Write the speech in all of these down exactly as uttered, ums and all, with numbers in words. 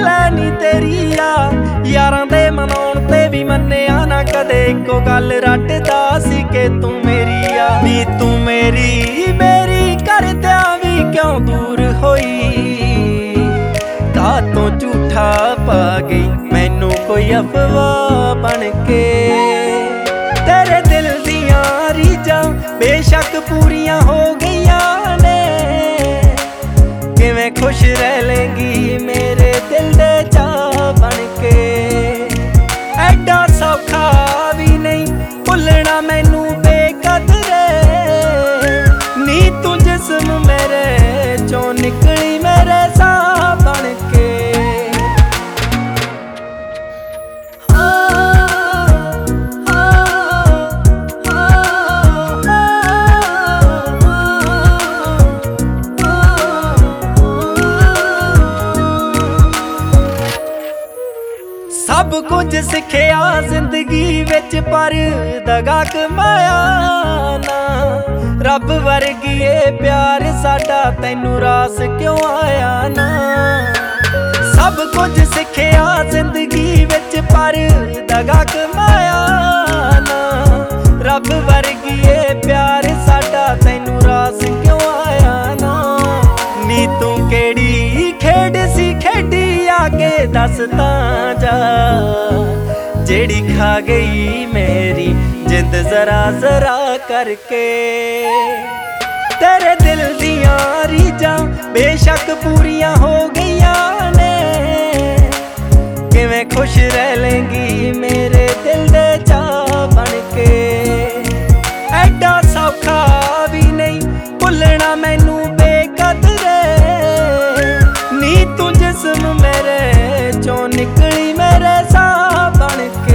गल नी तेरी आ यारां दे मनाउण ते भी मन्निया ना कदे इक्को गल रटदा सी कि तू मेरी आ नी तू मेरी मेरी करदियां भी क्यों दूर होई कातों झूठा पा गई मैनू कोई अफवाह बन के तेरे दिल दियां रीझां बेशक पूरियां हो गईयां ने किवें खुश रह लेंगी मेरे दिल दे चाह बन के ऐडा सौखा भी नहीं भुलना मैनू बेकदरे नी तू जिस्म मेरे चों निकली मेरे साह बन के सब कुछ सिखिया जिंदगी विच पर दगा कमाया ना रब वर्गी ए प्यार साडा तैनू रास क्यों आया ना सब कुछ सिखिया जिंदगी विच पर दगा कमाया ना रब वर्गी ए प्यार साडा तैनू रास क्यों आया ना नी तू केड़ी खेड सी खेडी आके दस तां जा जेड़ी खा गई मेरी जिंद जरा जरा करके तेरे दिल दियां रीझां बेशक पूरियां हो गईयां ने किवें खुश रह लेंगी मेरे दिल दे चाह बन के ऐडा सौखा भी नहीं भुलना मैनू बेकदरे नी तू जिस्म मेरे चों निकली मेरे साह बन के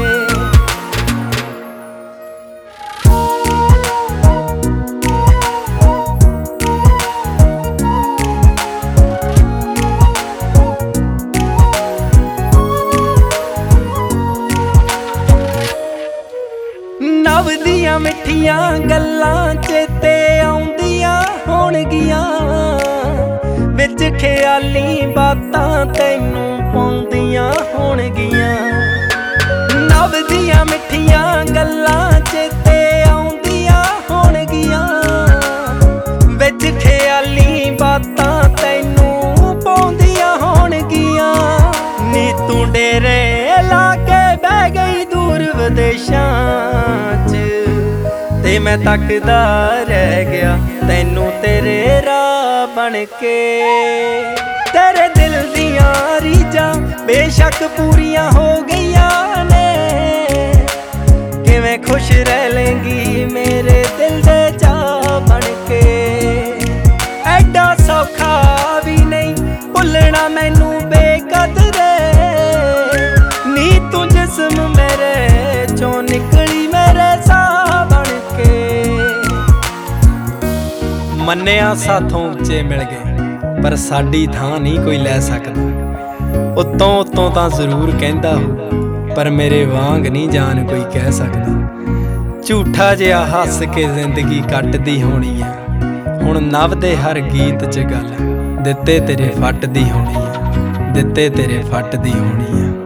नव दियां मिठियां गल्लां चेते आउंदियां होणगियां विच ख्याली बातां तैनू पाउंदियां होणगियां नव दियां मिठियां गल्लां चेते आउंदियां होणगियां विच ख्याली बातां तैनू पाउंदियां होणगियां नी तू डेरे ला के बह गई दूर विदेशां च ते मैं तकदा रह गया तैनू तेरे राह बन के तेरे दिल दियां रीझां बेशक पूरियां हो गईयां ने किवें खुश रह लेंगी मेरे दिल दे चाह बन के ऐडा सौखा भी नहीं भुलना मैनू बेकदरे नी तू जिस्म मेरे चों निकली मेरे साह बन के मन्निया साथों उच्चे मिल गए पर साडी थां नहीं कोई लै सकदा उत्तों उत्तों तां जरूर कहंदा हो पर मेरे वांग नहीं जान कोई कह सकदा झूठा जिहा हस के जिंदगी कटदी होनी है हुण नव दे हर गीत च गल दित्ते तेरे फट दी होनी है दित्ते तेरे फट दी होनी है।